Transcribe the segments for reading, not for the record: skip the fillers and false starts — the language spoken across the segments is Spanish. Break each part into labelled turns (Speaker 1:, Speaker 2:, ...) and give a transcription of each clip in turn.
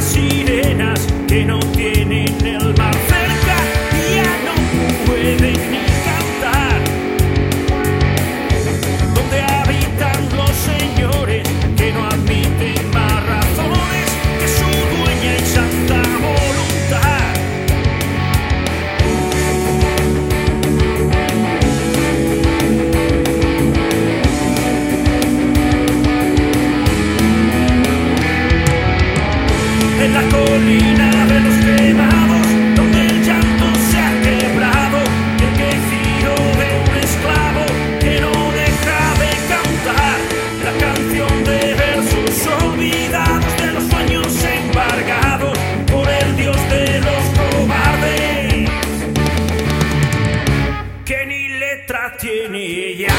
Speaker 1: las sirenas que no tienen el mar cerca ya no pueden ni cantar. Donde habitan los señores que no admiten más razones que su dueña y santa voluntad. En la colina de los quemados, donde el llanto se ha quebrado, y el quejido de un esclavo que no deja de cantar la canción de versos olvidados de los sueños embargados por el dios de los cobardes, que ni letra tiene ya.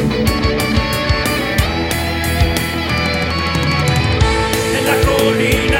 Speaker 1: En la colina